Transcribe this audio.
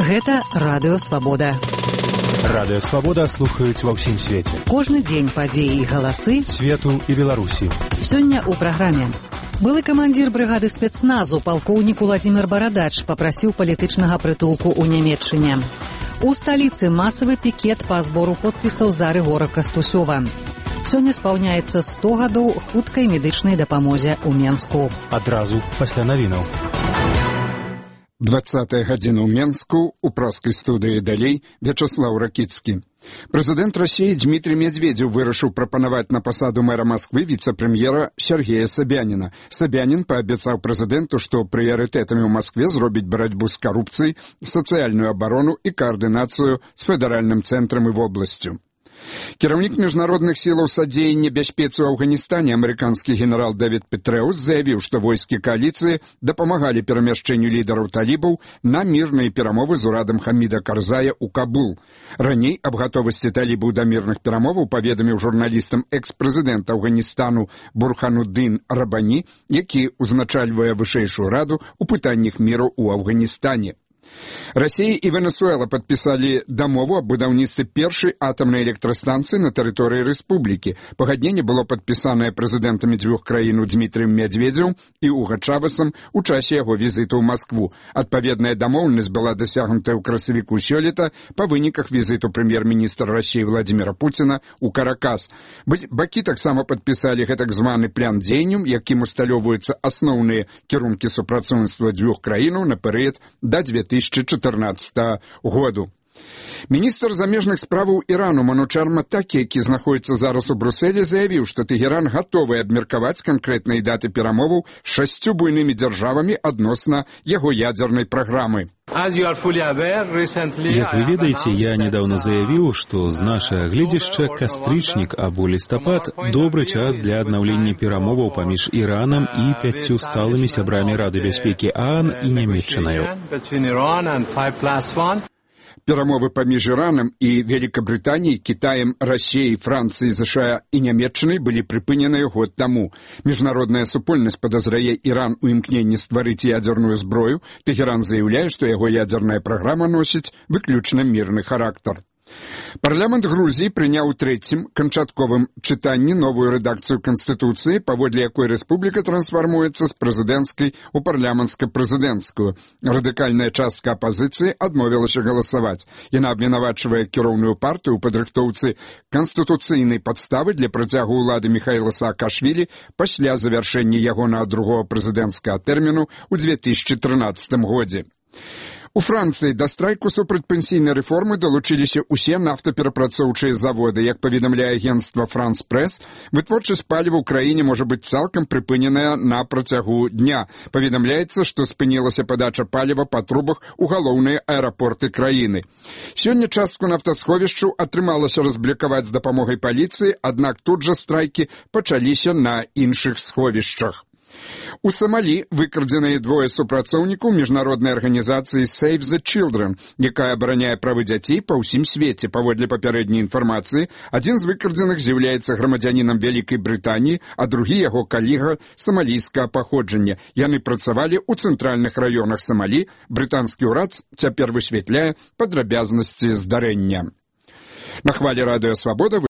Гэта Радыё Свабода. Радыё Свабода слухаюць ва ўсім свеце. Кожны дзень падзеі і галасы свету і Беларусі. Сёння ў праграме. Былы камандзір брыгады спецназу палкоўнік Уладзімир Барадач папрасіў палітычнага прытулку ў Нямецчыне. У сталіцы масавы пікет па збору подпісаў за Рыгора Кастусёва. Сёння спаўняецца 100 гадоў хуткай медычнай дапамозе ў Менску. Адразу пасля навінаў. 20 гадзіна ў Менску, у праскай студыі далей Вячаслаў Ракіцкі. Прэзідэнт Расіі Дмітрий Медведзеў вырашыў прапанаваць на пасаду мэра Масквы віцэ-прэм'ера Сергея Собяніна. Собянін паабяцаў прэзідэнту, што прыярытэтамі ў Маскве зробіць барацьбу з карупцыяй, сацыяльную абарону і каардынацыю з федэральным цэнтрам і вобласцю. Кіраўнік міжнародных сілаў садзеяння бяспецы ў Афганістане амерыканскі генерал Дэвід Петрэус заявіў, што войскі кааліцыі дапамагалі перамяшчэнню лідараў талібаў на мірныя перамовы з урадам Хаміда Карзая ў Кабул. Раней аб гатовасці талібаў да мірных перамоваў паведаміў журналістам экс-прэзідэнт Афганістану Бурхануддин Рабані, які ўзначальвае вышэйшую раду ў пытаннях міру ў Афганістане. Расія і Венесуэла падпісалі дамову аб будаўніцтве першай атамнай электрастанцыі на тэрыторыі рэспублікі. Пагадненне было падпісанае прэзідэнтамі дзвюх краін Дмітрыем Медведзевым і Уга Чавесам у часе яго візіту ў Маскву. Адпаведная дамоўленасць была дасягнутая ў красавіку сёлета па выніках візіту прэм'ер-міністра Расіі Владзіміра Пуціна ў Каракас. Бакі таксама падпісалі гэтак званы план дзеянняў, якім усталёўваюцца асноўныя кірункі супрацоўніцтва дзвюх краінаў на перыяд да 2014 году. Міністр замежных справаў Ірану Манучар Матакі, які знаходіцца зараз у Брусэлі, заявіў, што Тэгеран гатовы абмеркаваць канкрэтныя даты перамоваў з 6 буйнымі дзяржавамі адносна яго ядзернай праграмы. Як вы ведаеце, я недавно заявіў, што з нашага гледзяшча кастрычнік або лістапад добры час для аднаўлення перамоваў паміж Іранам і 5 сталымі сябрамі Рады бяспекі ААН і Нямецчынаю. Перамовы паміж Іранам і Великабрытаніяй, Кітаем, Расіяй, Францыяй, ЗША і Нямецчынай былі прыпыненыя год таму. Міжнародная супольнасць падазрае Іран у імкненні стварыць ядзерную зброю. Тэгеран заяўляе, што яго ядзерная праграма носіць выключна мірны характар. Парламент Грузіі прыняў у трэцім канчатковым чытанні новую рэдакцыю Канстытуцыі, паводле якой рэспубліка трансфармуецца з прэзідэнцкай у парламенцка-прэзідэнцкую. Радыкальная частка апазіцыі адмовілася галасаваць. Яна абвінавачвае кіроўную партыю ў падрыхтоўцы канстытуцыйнай падставы для працягу ўлады Міхаіла Саакашвілі пасля завяршэння ягонага другого прэзідэнцкага тэрміну ў 2013 годзе. У Францыі да страйку супрацьпенсійнай рэформы далучыліся ўсе нафтаперапрацоўчыя заводы. Як паведамляе агенцтва France Press, вытворчасць паліва ў краіне можа быць цалкам прыпыненая на працягу дня. Паведамляецца, што спынілася падача паліва па трубах у галоўныя аэрапорты краіны. Сёння частку нафтасховішчаў атрымалася разблокаваць з дапамогай паліцыі, аднак тут жа страйкі пачаліся на іншых сховішчах. У Самалі выкрадзеныя двое супрацоўнікаў міжнароднай арганізацыі Save the Children, якая абараняе правы дзяцей па ўсім свеце. Паводле папярэдняй інфармацыі, адзін з выкрадзеных з'яўляецца грамадзянінам Вялікай Брытаніі, а другі яго калега самалійскага паходжання. Яны працавалі ў цэнтральных раёнах Самалі. Брытанскі ўрад цяпер высвятляе падрабязнасці здарэння. На хвалі Радыё Свабода